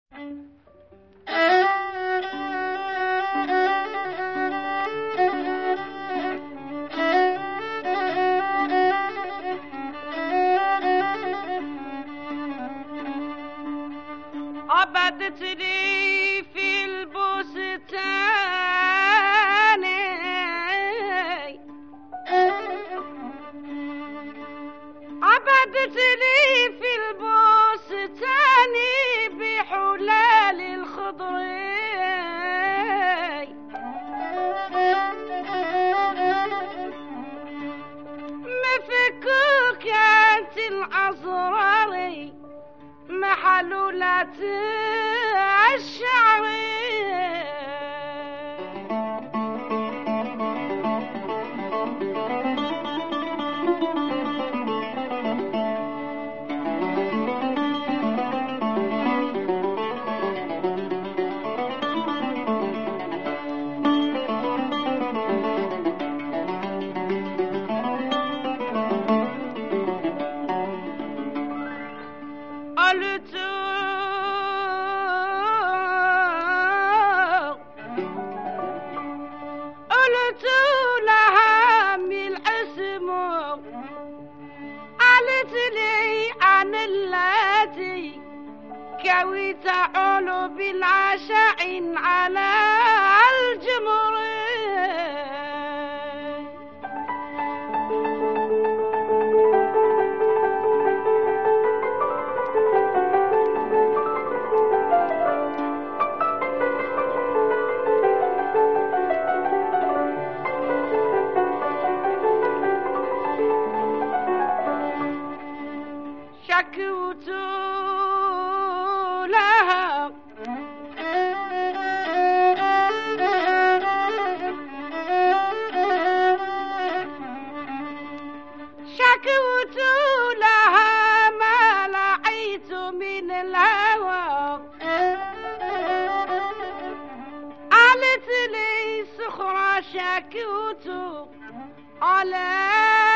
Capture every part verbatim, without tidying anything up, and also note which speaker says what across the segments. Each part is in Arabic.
Speaker 1: عبدت لي في البستان عبدت لي في البستان بحلال الخضر مفكوكات الأزرار محلولات الشعر قلت قلت لها من الاسم قالت لي عن التي كويت علو بالعشاء على الجمر شكوت لها شكوت لها ما لعيت من الهوى قالت لي سخرة شكوت على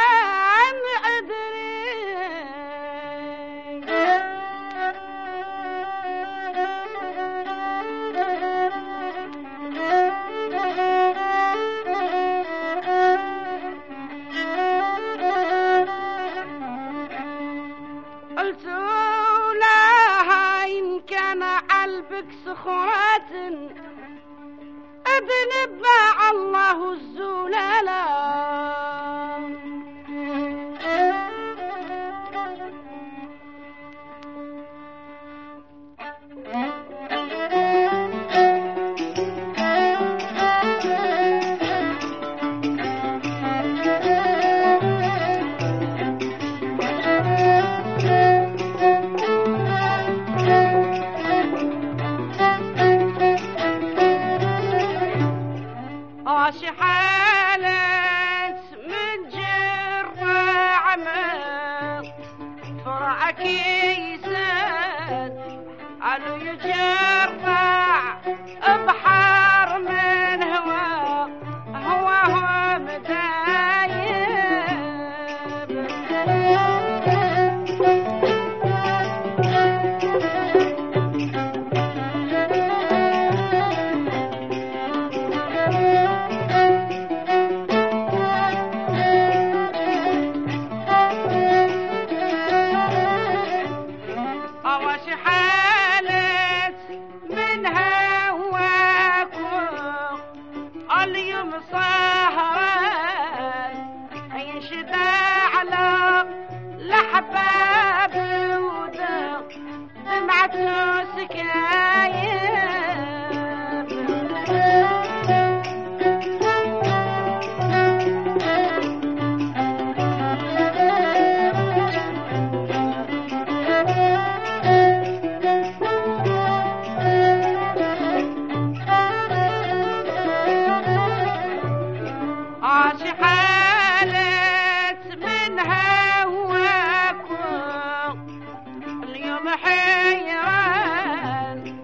Speaker 1: قلت لها إن كان قلبك سخرات ابن باع الله الزلالا شحالات من جرع من فرع كيسات قالوا يجرع بحر من هوا هوا هو مدايب شحالات من هواكم اليوم سهران ينشد على الأحباب ودمعته سكايب شحالات من هواكم اليوم حيران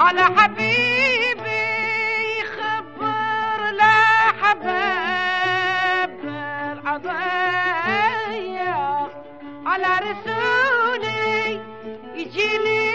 Speaker 1: على حبيبي يخبر لا حباب العضية على رسولي يجيني